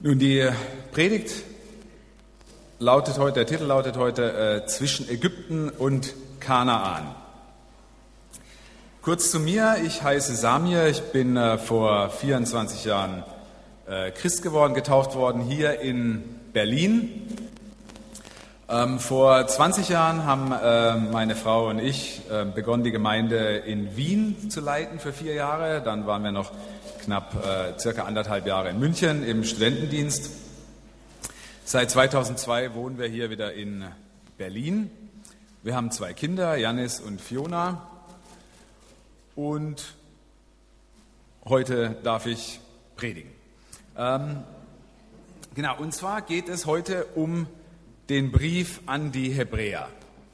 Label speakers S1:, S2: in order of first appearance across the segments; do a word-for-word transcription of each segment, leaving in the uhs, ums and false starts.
S1: Nun, die Predigt lautet heute, der Titel lautet heute äh, Zwischen Ägypten und Kanaan. Kurz zu mir, ich heiße Samir, ich bin äh, vor vierundzwanzig Jahren äh, Christ geworden, getauft worden hier in Berlin. Ähm, vor zwanzig Jahren haben äh, meine Frau und ich äh, begonnen, die Gemeinde in Wien zu leiten für vier Jahre. Dann waren wir noch knapp äh, circa anderthalb Jahre in München im Studentendienst. Seit zweitausendzwei wohnen wir hier wieder in Berlin. Wir haben zwei Kinder, Janis und Fiona. Und heute darf ich predigen. Ähm, genau, und zwar geht es heute um den Brief an die Hebräer.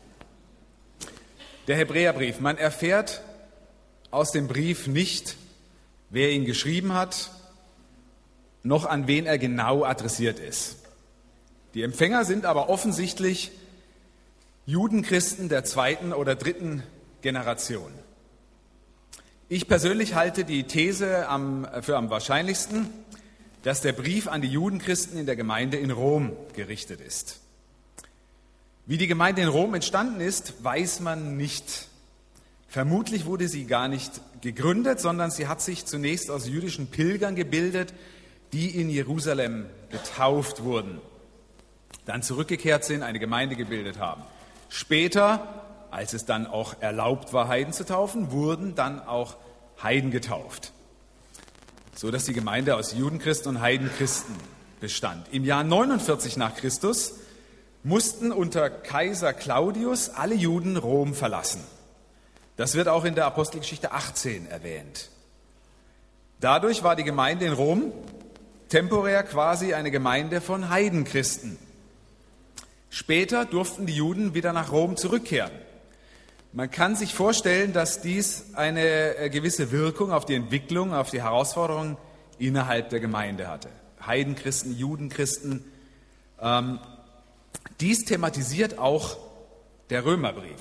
S1: Der Hebräerbrief. Man erfährt aus dem Brief nicht, wer ihn geschrieben hat, noch an wen er genau adressiert ist. Die Empfänger sind aber offensichtlich Judenchristen der zweiten oder dritten Generation. Ich persönlich halte die These am, für am wahrscheinlichsten, dass der Brief an die Judenchristen in der Gemeinde in Rom gerichtet ist. Wie die Gemeinde in Rom entstanden ist, weiß man nicht. Vermutlich wurde sie gar nicht gegründet, sondern sie hat sich zunächst aus jüdischen Pilgern gebildet, die in Jerusalem getauft wurden, dann zurückgekehrt sind, eine Gemeinde gebildet haben. Später, als es dann auch erlaubt war, Heiden zu taufen, wurden dann auch Heiden getauft, so dass die Gemeinde aus Judenchristen und Heidenchristen bestand. Im Jahr neunundvierzig nach Christus mussten unter Kaiser Claudius alle Juden Rom verlassen. Das wird auch in der Apostelgeschichte achtzehn erwähnt. Dadurch war die Gemeinde in Rom temporär quasi eine Gemeinde von Heidenchristen. Später durften die Juden wieder nach Rom zurückkehren. Man kann sich vorstellen, dass dies eine gewisse Wirkung auf die Entwicklung, auf die Herausforderungen innerhalb der Gemeinde hatte. Heidenchristen, Judenchristen. Ähm, dies thematisiert auch der Römerbrief,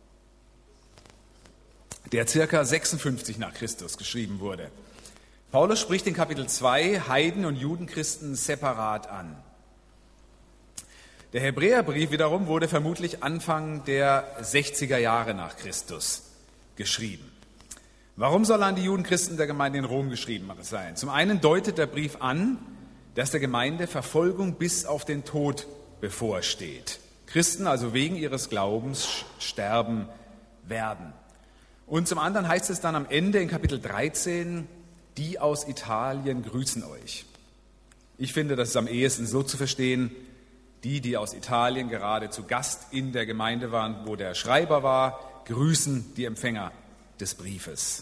S1: der circa sechsundfünfzig nach Christus geschrieben wurde. Paulus spricht in Kapitel zwei Heiden- und Judenchristen separat an. Der Hebräerbrief wiederum wurde vermutlich Anfang der sechziger Jahre nach Christus geschrieben. Warum soll er an die Judenchristen der Gemeinde in Rom geschrieben sein? Zum einen deutet der Brief an, dass der Gemeinde Verfolgung bis auf den Tod bevorsteht. Christen also wegen ihres Glaubens sterben werden. Und zum anderen heißt es dann am Ende in Kapitel dreizehn, die aus Italien grüßen euch. Ich finde, das ist am ehesten so zu verstehen, die, die aus Italien gerade zu Gast in der Gemeinde waren, wo der Schreiber war, grüßen die Empfänger des Briefes.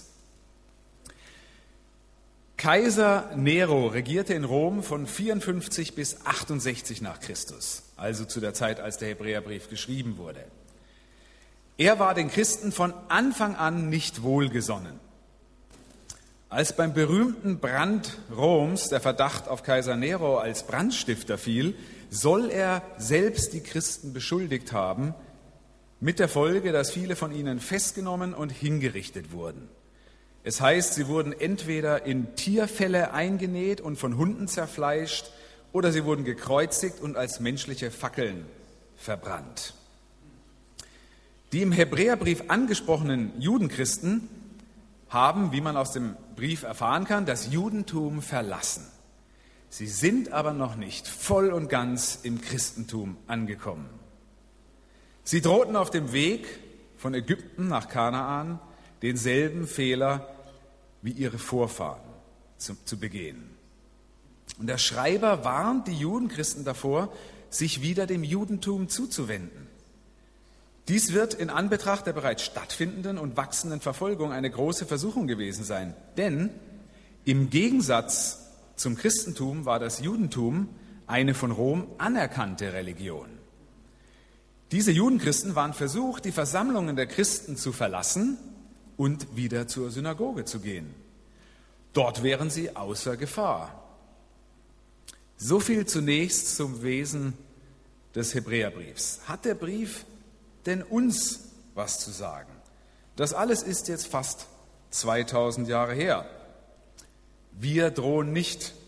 S1: Kaiser Nero regierte in Rom von vierundfünfzig bis achtundsechzig nach Christus, also zu der Zeit, als der Hebräerbrief geschrieben wurde. Er war den Christen von Anfang an nicht wohlgesonnen. Als beim berühmten Brand Roms der Verdacht auf Kaiser Nero als Brandstifter fiel, soll er selbst die Christen beschuldigt haben, mit der Folge, dass viele von ihnen festgenommen und hingerichtet wurden. Es heißt, sie wurden entweder in Tierfelle eingenäht und von Hunden zerfleischt, oder sie wurden gekreuzigt und als menschliche Fackeln verbrannt. Die im Hebräerbrief angesprochenen Judenchristen haben, wie man aus dem Brief erfahren kann, das Judentum verlassen. Sie sind aber noch nicht voll und ganz im Christentum angekommen. Sie drohten auf dem Weg von Ägypten nach Kanaan denselben Fehler wie ihre Vorfahren zu, zu begehen. Und der Schreiber warnt die Judenchristen davor, sich wieder dem Judentum zuzuwenden. Dies wird in Anbetracht der bereits stattfindenden und wachsenden Verfolgung eine große Versuchung gewesen sein. Denn im Gegensatz zum Christentum war das Judentum eine von Rom anerkannte Religion. Diese Judenchristen waren versucht, die Versammlungen der Christen zu verlassen und wieder zur Synagoge zu gehen. Dort wären sie außer Gefahr. So viel zunächst zum Wesen des Hebräerbriefs. Hat der Brief denn uns was zu sagen? Das alles ist jetzt fast zweitausend Jahre her. Wir drohen nicht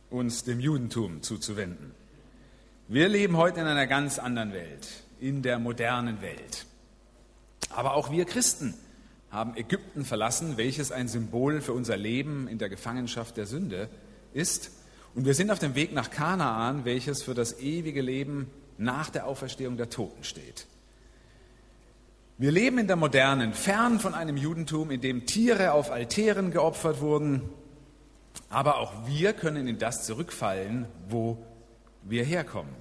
S1: uns dem Judentum zuzuwenden. Wir leben heute in einer ganz anderen Welt, in der modernen Welt. Aber auch wir Christen haben Ägypten verlassen, welches ein Symbol für unser Leben in der Gefangenschaft der Sünde ist. Und wir sind auf dem Weg nach Kanaan, welches für das ewige Leben nach der Auferstehung der Toten steht. Wir leben in der Modernen, fern von einem Judentum, in dem Tiere auf Altären geopfert wurden. Aber auch wir können in das zurückfallen, wo wir herkommen.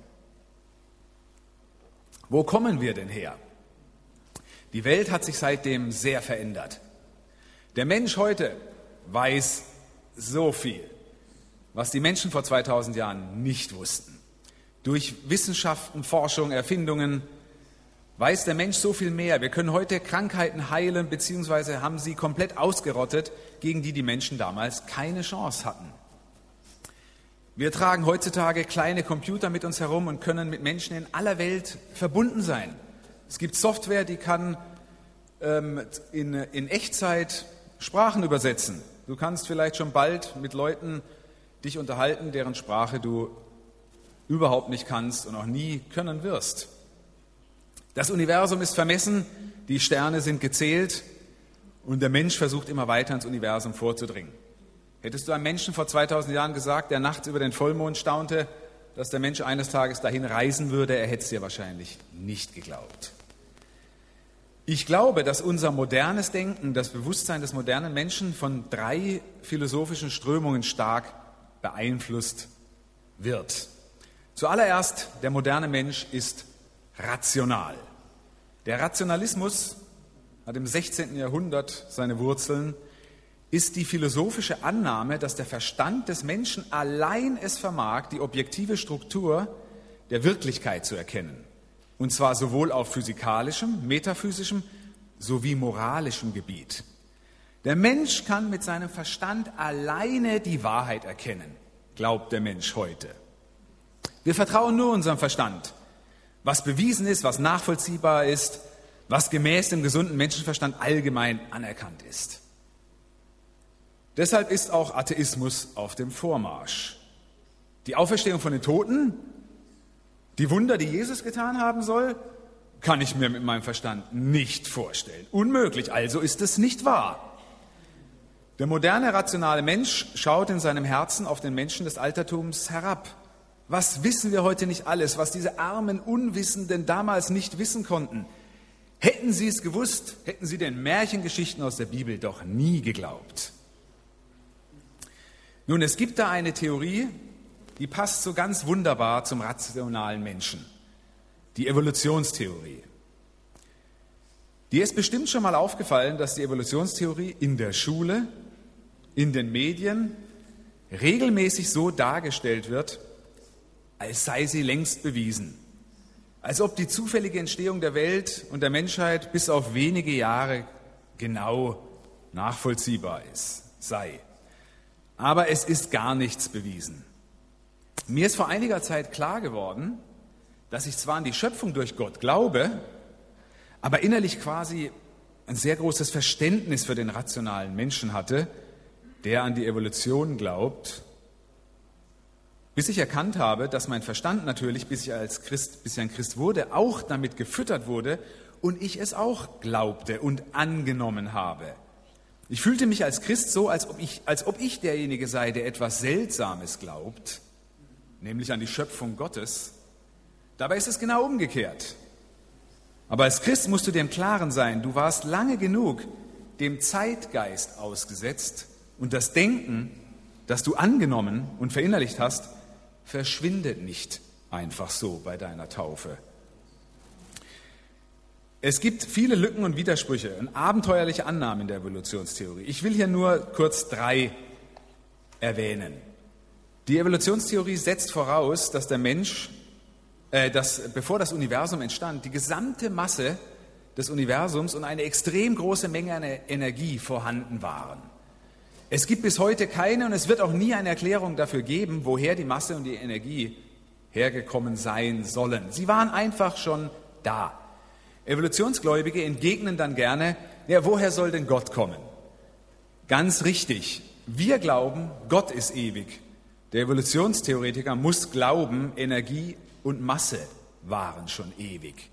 S1: Wo kommen wir denn her? Die Welt hat sich seitdem sehr verändert. Der Mensch heute weiß so viel, was die Menschen vor zweitausend Jahren nicht wussten. Durch Wissenschaften, Forschung, Erfindungen weiß der Mensch so viel mehr. Wir können heute Krankheiten heilen, beziehungsweise haben sie komplett ausgerottet, gegen die die Menschen damals keine Chance hatten. Wir tragen heutzutage kleine Computer mit uns herum und können mit Menschen in aller Welt verbunden sein. Es gibt Software, die kann ähm, in, in Echtzeit Sprachen übersetzen. Du kannst vielleicht schon bald mit Leuten dich unterhalten, deren Sprache du überhaupt nicht kannst und auch nie können wirst. Das Universum ist vermessen, die Sterne sind gezählt und der Mensch versucht immer weiter ins Universum vorzudringen. Hättest du einem Menschen vor zweitausend Jahren gesagt, der nachts über den Vollmond staunte, dass der Mensch eines Tages dahin reisen würde, er hätte es dir wahrscheinlich nicht geglaubt. Ich glaube, dass unser modernes Denken, das Bewusstsein des modernen Menschen von drei philosophischen Strömungen stark beeinflusst wird. Zuallererst, der moderne Mensch ist rational. Der Rationalismus hat im sechzehnten Jahrhundert seine Wurzeln, ist die philosophische Annahme, dass der Verstand des Menschen allein es vermag, die objektive Struktur der Wirklichkeit zu erkennen. Und zwar sowohl auf physikalischem, metaphysischem sowie moralischem Gebiet. Der Mensch kann mit seinem Verstand alleine die Wahrheit erkennen, glaubt der Mensch heute. Wir vertrauen nur unserem Verstand, was bewiesen ist, was nachvollziehbar ist, was gemäß dem gesunden Menschenverstand allgemein anerkannt ist. Deshalb ist auch Atheismus auf dem Vormarsch. Die Auferstehung von den Toten, die Wunder, die Jesus getan haben soll, kann ich mir mit meinem Verstand nicht vorstellen. Unmöglich, also ist es nicht wahr. Der moderne, rationale Mensch schaut in seinem Herzen auf den Menschen des Altertums herab. Was wissen wir heute nicht alles, was diese armen Unwissenden damals nicht wissen konnten? Hätten sie es gewusst, hätten sie den Märchengeschichten aus der Bibel doch nie geglaubt. Nun, es gibt da eine Theorie, die passt so ganz wunderbar zum rationalen Menschen. Die Evolutionstheorie. Dir ist bestimmt schon mal aufgefallen, dass die Evolutionstheorie in der Schule, in den Medien regelmäßig so dargestellt wird, als sei sie längst bewiesen. Als ob die zufällige Entstehung der Welt und der Menschheit bis auf wenige Jahre genau nachvollziehbar ist, sei. Aber es ist gar nichts bewiesen. Mir ist vor einiger Zeit klar geworden, dass ich zwar an die Schöpfung durch Gott glaube, aber innerlich quasi ein sehr großes Verständnis für den rationalen Menschen hatte, der an die Evolution glaubt, bis ich erkannt habe, dass mein Verstand natürlich, bis ich als Christ, bis ich ein Christ wurde, auch damit gefüttert wurde und ich es auch glaubte und angenommen habe. Ich fühlte mich als Christ so, als ob ich, als ob ich derjenige sei, der etwas Seltsames glaubt, nämlich an die Schöpfung Gottes. Dabei ist es genau umgekehrt. Aber als Christ musst du dir im Klaren sein, du warst lange genug dem Zeitgeist ausgesetzt und das Denken, das du angenommen und verinnerlicht hast, verschwindet nicht einfach so bei deiner Taufe. Es gibt viele Lücken und Widersprüche und abenteuerliche Annahmen in der Evolutionstheorie. Ich will hier nur kurz drei erwähnen. Die Evolutionstheorie setzt voraus, dass der Mensch, äh, dass bevor das Universum entstand, die gesamte Masse des Universums und eine extrem große Menge an Energie vorhanden waren. Es gibt bis heute keine und es wird auch nie eine Erklärung dafür geben, woher die Masse und die Energie hergekommen sein sollen. Sie waren einfach schon da. Evolutionsgläubige entgegnen dann gerne, ja, woher soll denn Gott kommen? Ganz richtig, wir glauben, Gott ist ewig Der Evolutionstheoretiker muss glauben, Energie und Masse waren schon ewig.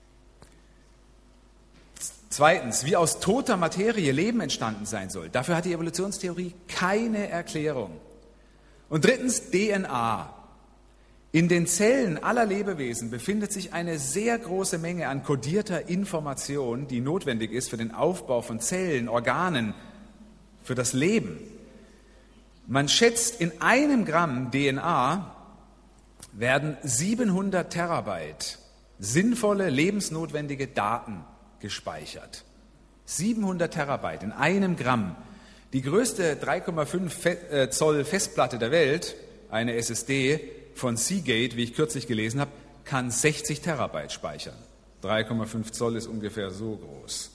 S1: Zweitens, wie aus toter Materie Leben entstanden sein soll. Dafür hat die Evolutionstheorie keine Erklärung. Und drittens, D N A. In den Zellen aller Lebewesen befindet sich eine sehr große Menge an kodierter Information, die notwendig ist für den Aufbau von Zellen, Organen, für das Leben. Man schätzt, in einem Gramm D N A werden siebenhundert Terabyte sinnvolle, lebensnotwendige Daten gespeichert. siebenhundert Terabyte in einem Gramm. Die größte drei Komma fünf Zoll Festplatte der Welt, eine S S D von Seagate, wie ich kürzlich gelesen habe, kann sechzig Terabyte speichern. drei Komma fünf Zoll ist ungefähr so groß.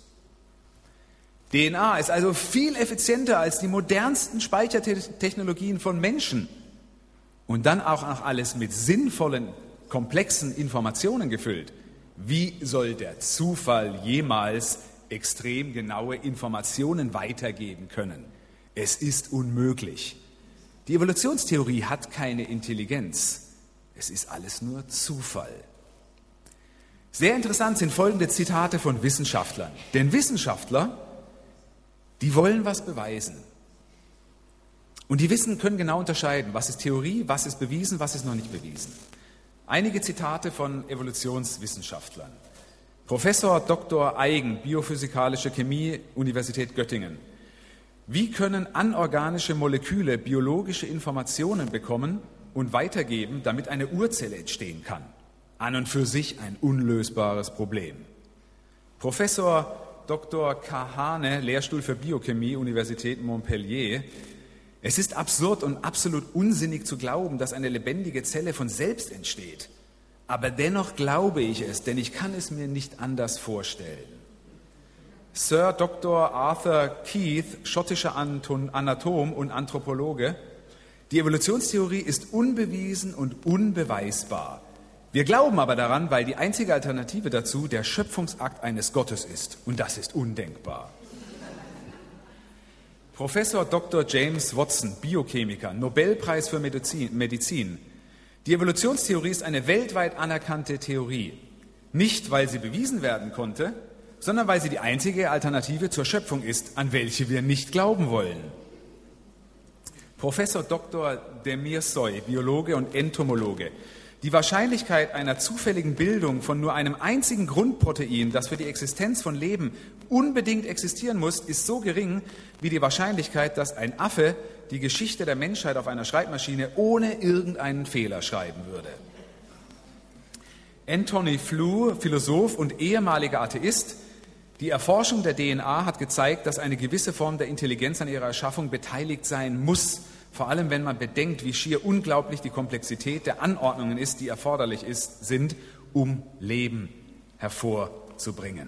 S1: D N A ist also viel effizienter als die modernsten Speichertechnologien von Menschen. Und dann auch noch alles mit sinnvollen, komplexen Informationen gefüllt. Wie soll der Zufall jemals extrem genaue Informationen weitergeben können? Es ist unmöglich. Die Evolutionstheorie hat keine Intelligenz. Es ist alles nur Zufall. Sehr interessant sind folgende Zitate von Wissenschaftlern. Denn Wissenschaftler, die wollen was beweisen. Und die wissen, können genau unterscheiden, was ist Theorie, was ist bewiesen, was ist noch nicht bewiesen. Einige Zitate von Evolutionswissenschaftlern. Professor Doktor Eigen, Biophysikalische Chemie, Universität Göttingen. Wie können anorganische Moleküle biologische Informationen bekommen und weitergeben, damit eine Urzelle entstehen kann? An und für sich ein unlösbares Problem. Professor Doktor Kahane, Lehrstuhl für Biochemie, Universität Montpellier. Es ist absurd und absolut unsinnig zu glauben, dass eine lebendige Zelle von selbst entsteht. Aber dennoch glaube ich es, denn ich kann es mir nicht anders vorstellen. Sir Doktor Arthur Keith, schottischer Anatom und Anthropologe. Die Evolutionstheorie ist unbewiesen und unbeweisbar. Wir glauben aber daran, weil die einzige Alternative dazu der Schöpfungsakt eines Gottes ist. Und das ist undenkbar. Professor Doktor James Watson, Biochemiker, Nobelpreis für Medizin, Medizin. Die Evolutionstheorie ist eine weltweit anerkannte Theorie. Nicht, weil sie bewiesen werden konnte, sondern weil sie die einzige Alternative zur Schöpfung ist, an welche wir nicht glauben wollen. Professor Doktor Demir Soy, Biologe und Entomologe. Die Wahrscheinlichkeit einer zufälligen Bildung von nur einem einzigen Grundprotein, das für die Existenz von Leben unbedingt existieren muss, ist so gering wie die Wahrscheinlichkeit, dass ein Affe die Geschichte der Menschheit auf einer Schreibmaschine ohne irgendeinen Fehler schreiben würde. Anthony Flew, Philosoph und ehemaliger Atheist. Die Erforschung der D N A hat gezeigt, dass eine gewisse Form der Intelligenz an ihrer Erschaffung beteiligt sein muss. Vor allem, wenn man bedenkt, wie schier unglaublich die Komplexität der Anordnungen ist, die erforderlich ist, sind, um Leben hervorzubringen.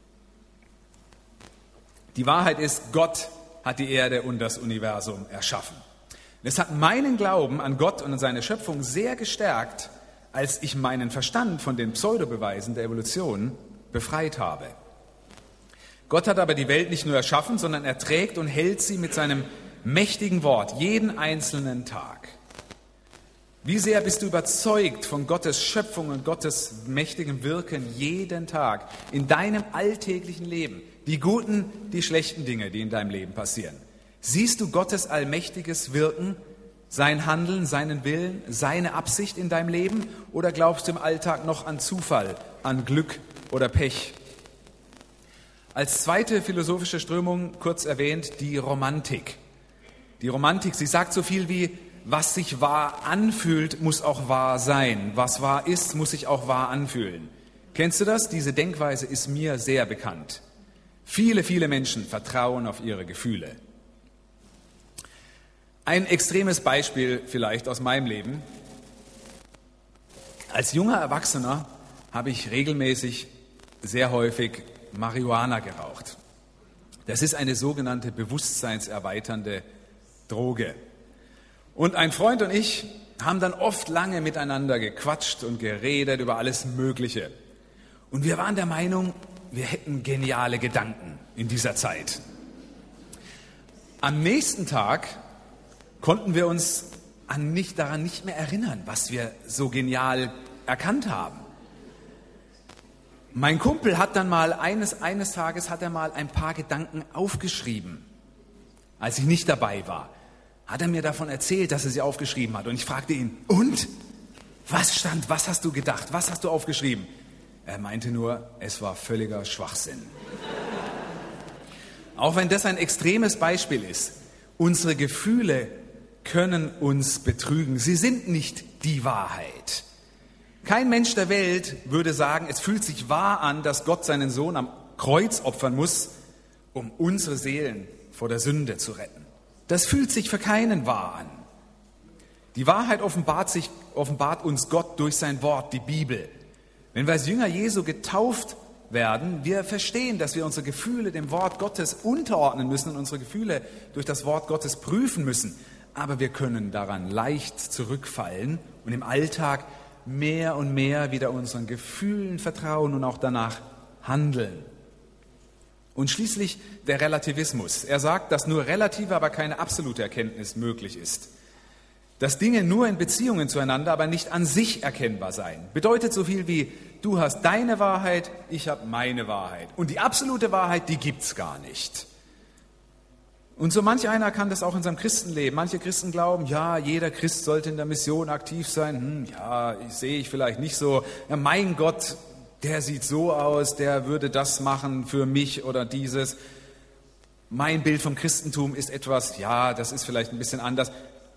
S1: Die Wahrheit ist, Gott hat die Erde und das Universum erschaffen. Es hat meinen Glauben an Gott und an seine Schöpfung sehr gestärkt, als ich meinen Verstand von den Pseudobeweisen der Evolution befreit habe. Gott hat aber die Welt nicht nur erschaffen, sondern er trägt und hält sie mit seinem mächtigen Wort, jeden einzelnen Tag. Wie sehr bist du überzeugt von Gottes Schöpfung und Gottes mächtigem Wirken jeden Tag in deinem alltäglichen Leben? Die guten, die schlechten Dinge, die in deinem Leben passieren. Siehst du Gottes allmächtiges Wirken, sein Handeln, seinen Willen, seine Absicht in deinem Leben? Oder glaubst du im Alltag noch an Zufall, an Glück oder Pech? Als zweite philosophische Strömung, kurz erwähnt, die Romantik. Die Romantik, sie sagt so viel wie, was sich wahr anfühlt, muss auch wahr sein. Was wahr ist, muss sich auch wahr anfühlen. Kennst du das? Diese Denkweise ist mir sehr bekannt. Viele, viele Menschen vertrauen auf ihre Gefühle. Ein extremes Beispiel vielleicht aus meinem Leben. Als junger Erwachsener habe ich regelmäßig, sehr häufig Marihuana geraucht. Das ist eine sogenannte bewusstseinserweiternde Droge. Und ein Freund und ich haben dann oft lange miteinander gequatscht und geredet über alles Mögliche. Und wir waren der Meinung, wir hätten geniale Gedanken in dieser Zeit. Am nächsten Tag konnten wir uns an nicht, daran nicht mehr erinnern, was wir so genial erkannt haben. Mein Kumpel hat dann mal, eines, eines Tages hat er mal ein paar Gedanken aufgeschrieben, als ich nicht dabei war. Hat er mir davon erzählt, dass er sie aufgeschrieben hat. Und ich fragte ihn, und? Was stand, was hast du gedacht, was hast du aufgeschrieben? Er meinte nur, es war völliger Schwachsinn. Auch wenn das ein extremes Beispiel ist, unsere Gefühle können uns betrügen. Sie sind nicht die Wahrheit. Kein Mensch der Welt würde sagen, es fühlt sich wahr an, dass Gott seinen Sohn am Kreuz opfern muss, um unsere Seelen vor der Sünde zu retten. Das fühlt sich für keinen wahr an. Die Wahrheit offenbart, sich, offenbart uns Gott durch sein Wort, die Bibel. Wenn wir als Jünger Jesu getauft werden, wir verstehen, dass wir unsere Gefühle dem Wort Gottes unterordnen müssen und unsere Gefühle durch das Wort Gottes prüfen müssen. Aber wir können daran leicht zurückfallen und im Alltag mehr und mehr wieder unseren Gefühlen vertrauen und auch danach handeln. Und schließlich der Relativismus. Er sagt, dass nur relative, aber keine absolute Erkenntnis möglich ist. Dass Dinge nur in Beziehungen zueinander, aber nicht an sich erkennbar seien. Bedeutet so viel wie, du hast deine Wahrheit, ich habe meine Wahrheit. Und die absolute Wahrheit, die gibt's gar nicht. Und so manch einer kann das auch in seinem Christenleben. Manche Christen glauben, ja, jeder Christ sollte in der Mission aktiv sein. Hm, ja, ich, sehe ich vielleicht nicht so. Ja, mein Gott, der sieht so aus, der würde das machen für mich oder dieses. Mein Bild vom Christentum ist etwas, ja, das ist vielleicht ein bisschen anders.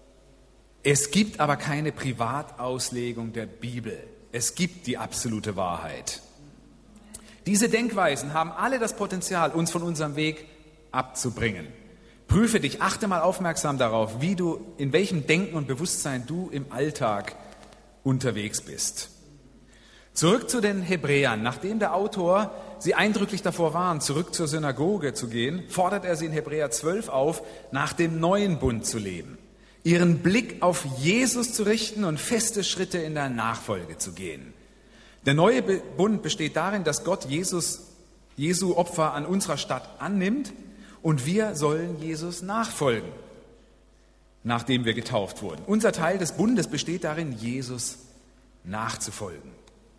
S1: Es gibt aber keine Privatauslegung der Bibel. Es gibt die absolute Wahrheit. Diese Denkweisen haben alle das Potenzial, uns von unserem Weg abzubringen. Prüfe dich, achte mal aufmerksam darauf, wie du, in welchem Denken und Bewusstsein du im Alltag unterwegs bist. Zurück zu den Hebräern. Nachdem der Autor sie eindrücklich davor warnt, zurück zur Synagoge zu gehen, fordert er sie in Hebräer zwölf auf, nach dem neuen Bund zu leben, ihren Blick auf Jesus zu richten und feste Schritte in der Nachfolge zu gehen. Der neue Bund besteht darin, dass Gott Jesus, Jesu Opfer an unserer Stadt annimmt, und wir sollen Jesus nachfolgen, nachdem wir getauft wurden. Unser Teil des Bundes besteht darin, Jesus nachzufolgen.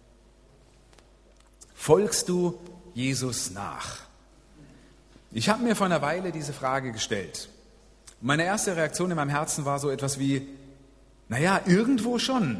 S1: Folgst du Jesus nach? Ich habe mir vor einer Weile diese Frage gestellt. Meine erste Reaktion in meinem Herzen war so etwas wie, naja, irgendwo schon.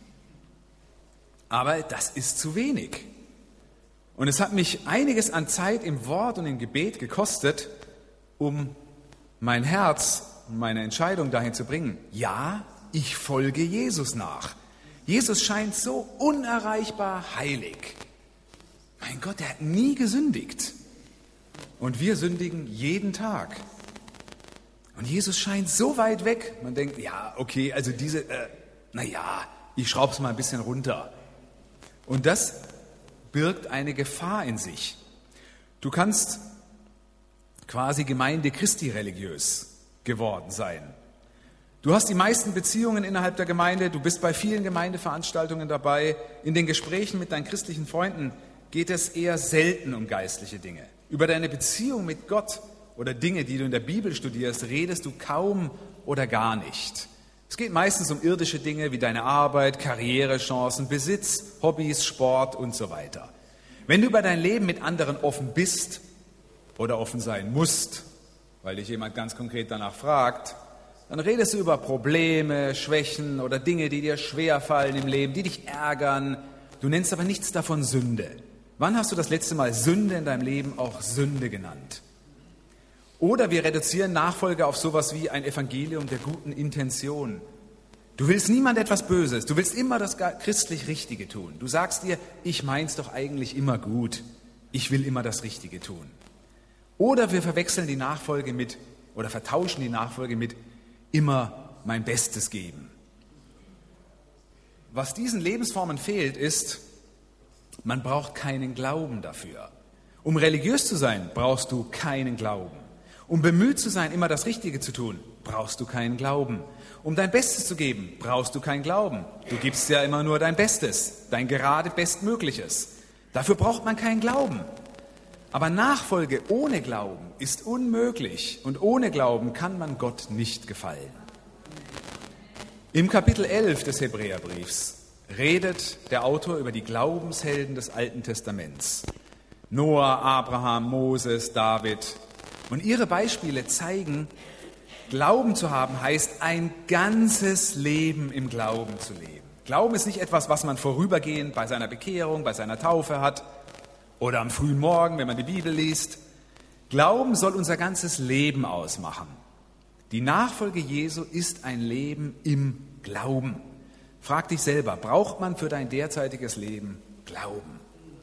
S1: Aber das ist zu wenig. Und es hat mich einiges an Zeit im Wort und im Gebet gekostet, um mein Herz und meine Entscheidung dahin zu bringen. Ja, ich folge Jesus nach. Jesus scheint so unerreichbar heilig. Mein Gott, er hat nie gesündigt. Und wir sündigen jeden Tag. Und Jesus scheint so weit weg. Man denkt, ja, okay, also diese, äh, naja, ich schraube es mal ein bisschen runter. Und das birgt eine Gefahr in sich. Du kannst quasi Gemeinde Christi religiös geworden sein. Du hast die meisten Beziehungen innerhalb der Gemeinde, du bist bei vielen Gemeindeveranstaltungen dabei. In den Gesprächen mit deinen christlichen Freunden geht es eher selten um geistliche Dinge. Über deine Beziehung mit Gott oder Dinge, die du in der Bibel studierst, redest du kaum oder gar nicht. Es geht meistens um irdische Dinge wie deine Arbeit, Karrierechancen, Besitz, Hobbys, Sport und so weiter. Wenn du über dein Leben mit anderen offen bist oder offen sein musst, weil dich jemand ganz konkret danach fragt, dann redest du über Probleme, Schwächen oder Dinge, die dir schwerfallen im Leben, die dich ärgern. Du nennst aber nichts davon Sünde. Wann hast du das letzte Mal Sünde in deinem Leben auch Sünde genannt? Oder wir reduzieren Nachfolge auf sowas wie ein Evangelium der guten Intention. Du willst niemand etwas Böses, du willst immer das christlich Richtige tun. Du sagst dir, ich mein's doch eigentlich immer gut, ich will immer das Richtige tun. Oder wir verwechseln die Nachfolge mit, oder vertauschen die Nachfolge mit immer mein Bestes geben. Was diesen Lebensformen fehlt, ist, man braucht keinen Glauben dafür. Um religiös zu sein, brauchst du keinen Glauben. Um bemüht zu sein, immer das Richtige zu tun, brauchst du keinen Glauben. Um dein Bestes zu geben, brauchst du keinen Glauben. Du gibst ja immer nur dein Bestes, dein gerade Bestmögliches. Dafür braucht man keinen Glauben. Aber Nachfolge ohne Glauben ist unmöglich und ohne Glauben kann man Gott nicht gefallen. Im Kapitel elf des Hebräerbriefs redet der Autor über die Glaubenshelden des Alten Testaments. Noah, Abraham, Moses, David. Und ihre Beispiele zeigen, Glauben zu haben heißt, ein ganzes Leben im Glauben zu leben. Glauben ist nicht etwas, was man vorübergehend bei seiner Bekehrung, bei seiner Taufe hat oder am frühen Morgen, wenn man die Bibel liest. Glauben soll unser ganzes Leben ausmachen. Die Nachfolge Jesu ist ein Leben im Glauben. Frag dich selber, braucht man für dein derzeitiges Leben Glauben?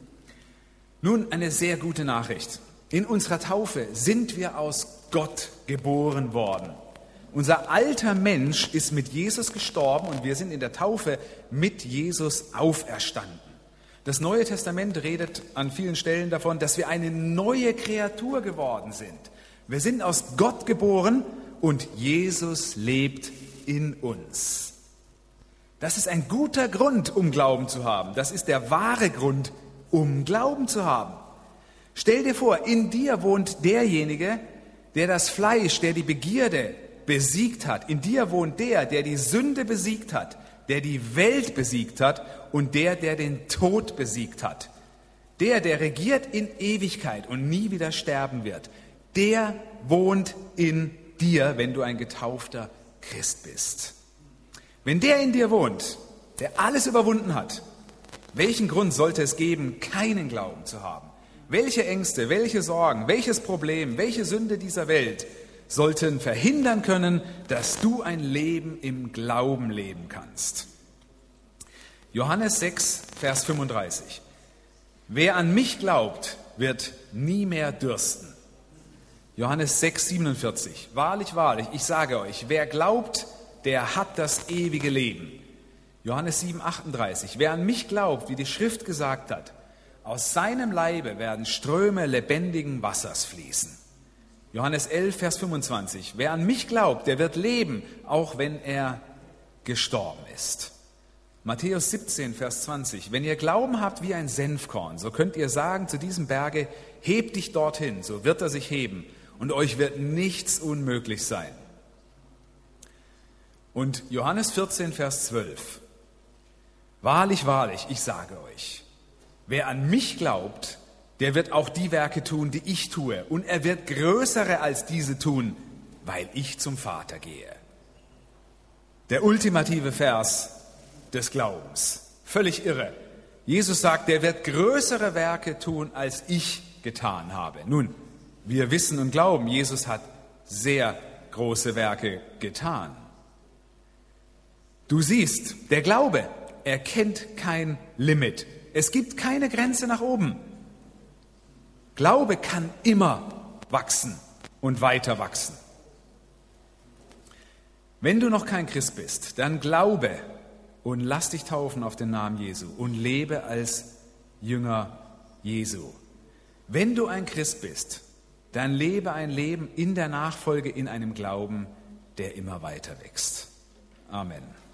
S1: Nun, eine sehr gute Nachricht. In unserer Taufe sind wir aus Gott geboren worden. Unser alter Mensch ist mit Jesus gestorben und wir sind in der Taufe mit Jesus auferstanden. Das Neue Testament redet an vielen Stellen davon, dass wir eine neue Kreatur geworden sind. Wir sind aus Gott geboren und Jesus lebt in uns. Das ist ein guter Grund, um Glauben zu haben. Das ist der wahre Grund, um Glauben zu haben. Stell dir vor, in dir wohnt derjenige, der das Fleisch, der die Begierde besiegt hat. In dir wohnt der, der die Sünde besiegt hat, der die Welt besiegt hat und der, der den Tod besiegt hat. Der, der regiert in Ewigkeit und nie wieder sterben wird. Der wohnt in dir, wenn du ein getaufter Christ bist. Wenn der in dir wohnt, der alles überwunden hat, welchen Grund sollte es geben, keinen Glauben zu haben? Welche Ängste, welche Sorgen, welches Problem, welche Sünde dieser Welt sollten verhindern können, dass du ein Leben im Glauben leben kannst? Johannes sechs, Vers fünfunddreißig. Wer an mich glaubt, wird nie mehr dürsten. Johannes sechs, siebenundvierzig. Wahrlich, wahrlich, ich sage euch, wer glaubt, der hat das ewige Leben. Johannes sieben, achtunddreißig. Wer an mich glaubt, wie die Schrift gesagt hat, aus seinem Leibe werden Ströme lebendigen Wassers fließen. Johannes elf, Vers fünfundzwanzig. Wer an mich glaubt, der wird leben, auch wenn er gestorben ist. Matthäus siebzehn, Vers zwanzig. Wenn ihr Glauben habt wie ein Senfkorn, so könnt ihr sagen zu diesem Berge, heb dich dorthin, so wird er sich heben und euch wird nichts unmöglich sein. Und Johannes vierzehn, Vers zwölf. Wahrlich, wahrlich, ich sage euch, wer an mich glaubt, der wird auch die Werke tun, die ich tue. Und er wird größere als diese tun, weil ich zum Vater gehe. Der ultimative Vers des Glaubens. Völlig irre. Jesus sagt, der wird größere Werke tun, als ich getan habe. Nun, wir wissen und glauben, Jesus hat sehr große Werke getan. Du siehst, der Glaube, er kennt kein Limit. Es gibt keine Grenze nach oben. Glaube kann immer wachsen und weiter wachsen. Wenn du noch kein Christ bist, dann glaube und lass dich taufen auf den Namen Jesu und lebe als Jünger Jesu. Wenn du ein Christ bist, dann lebe ein Leben in der Nachfolge, in einem Glauben, der immer weiter wächst. Amen.